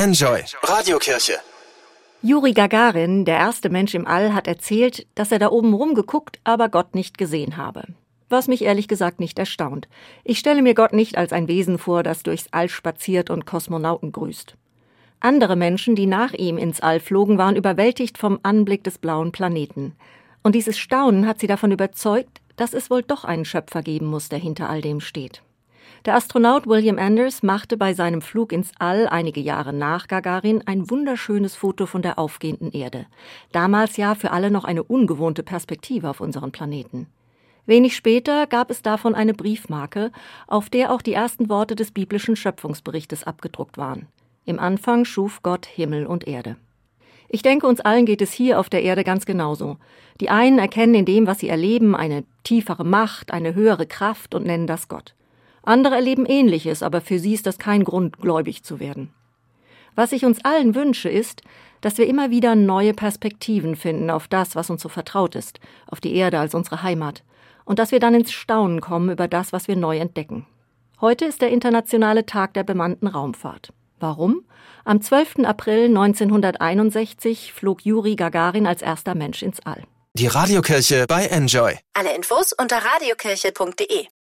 Enjoy Radiokirche. Juri Gagarin, der erste Mensch im All, hat erzählt, dass er da oben rumgeguckt, aber Gott nicht gesehen habe. Was mich ehrlich gesagt nicht erstaunt. Ich stelle mir Gott nicht als ein Wesen vor, das durchs All spaziert und Kosmonauten grüßt. Andere Menschen, die nach ihm ins All flogen, waren überwältigt vom Anblick des blauen Planeten. Und dieses Staunen hat sie davon überzeugt, dass es wohl doch einen Schöpfer geben muss, der hinter all dem steht. Der Astronaut William Anders machte bei seinem Flug ins All einige Jahre nach Gagarin ein wunderschönes Foto von der aufgehenden Erde. Damals ja für alle noch eine ungewohnte Perspektive auf unseren Planeten. Wenig später gab es davon eine Briefmarke, auf der auch die ersten Worte des biblischen Schöpfungsberichtes abgedruckt waren. Im Anfang schuf Gott Himmel und Erde. Ich denke, uns allen geht es hier auf der Erde ganz genauso. Die einen erkennen in dem, was sie erleben, eine tiefere Macht, eine höhere Kraft und nennen das Gott. Andere erleben Ähnliches, aber für sie ist das kein Grund, gläubig zu werden. Was ich uns allen wünsche, ist, dass wir immer wieder neue Perspektiven finden auf das, was uns so vertraut ist, auf die Erde als unsere Heimat, und dass wir dann ins Staunen kommen über das, was wir neu entdecken. Heute ist der internationale Tag der bemannten Raumfahrt. Warum? Am 12. April 1961 flog Juri Gagarin als erster Mensch ins All. Die Radiokirche bei Enjoy. Alle Infos unter radiokirche.de.